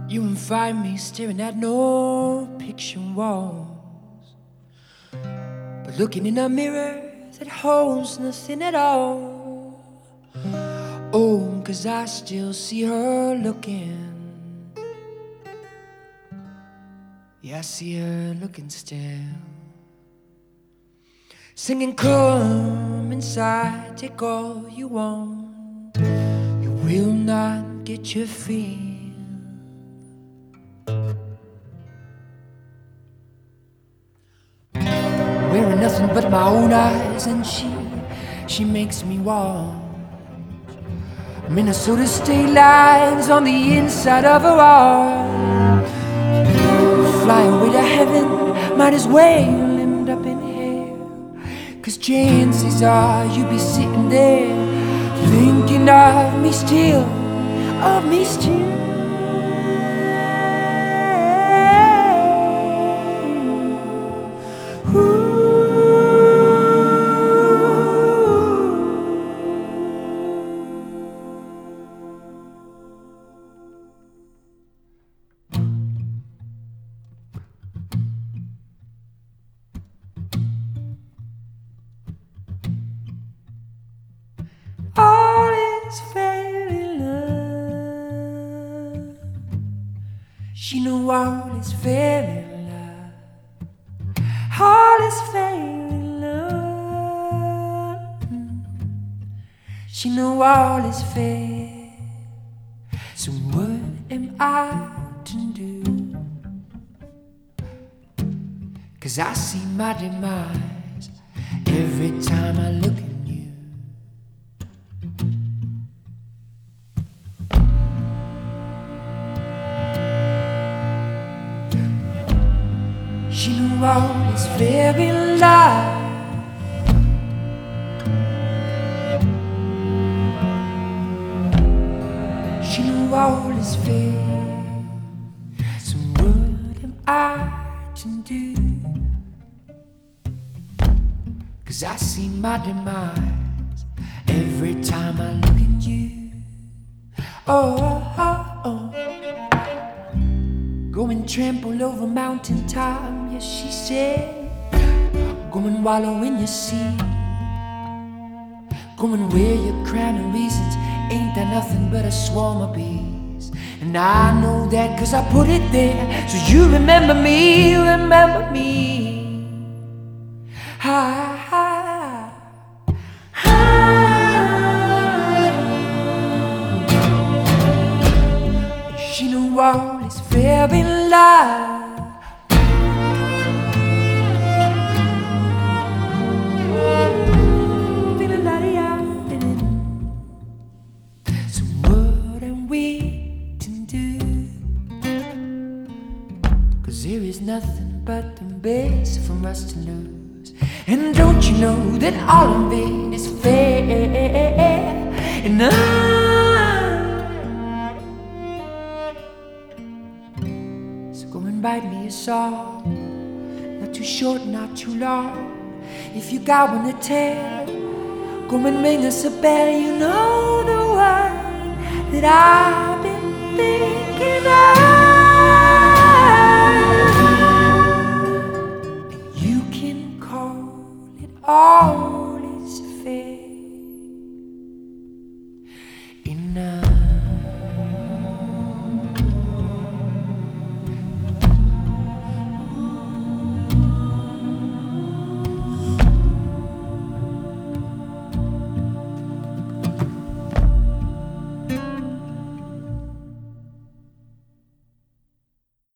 You won't find me staring at no picture walls, but looking in a mirror that holds nothing at all. Oh, 'cause I still see her looking. Yeah, I see her looking still, singing, come inside, take all you want. You will not get your fill. Wearing nothing but my own eyes, and she makes me walk. Minnesota state lines on the inside of her arm. Fly away to heaven, might as well end up in hell, 'cause chances are you'll be sitting there thinking of me still, of me still. All is fair in love. She knew all is fair in love. All is fair in love. She knew all is fair. So what am I to do? 'Cause I see my demise every time I look at you. She knew all is fair in life. She knew all is fair. So what am I to do? 'Cause I see my demise every time I look at you. Oh, oh, oh. Go and trample over mountain top, yes, she said. Go and wallow in your sea. Go and wear your crown of reasons. Ain't there nothing but a swarm of bees? And I know that 'cause I put it there. So you remember me, remember me. Ha, ha, ha. She knew all is fair in life. So what are we to do? 'Cause there is nothing but the best for us to lose. And don't you know that all of it is fair? And so go and write me a song, not too short, not too long. If you got one to tell, go and ring us a bell. You know the one that I've been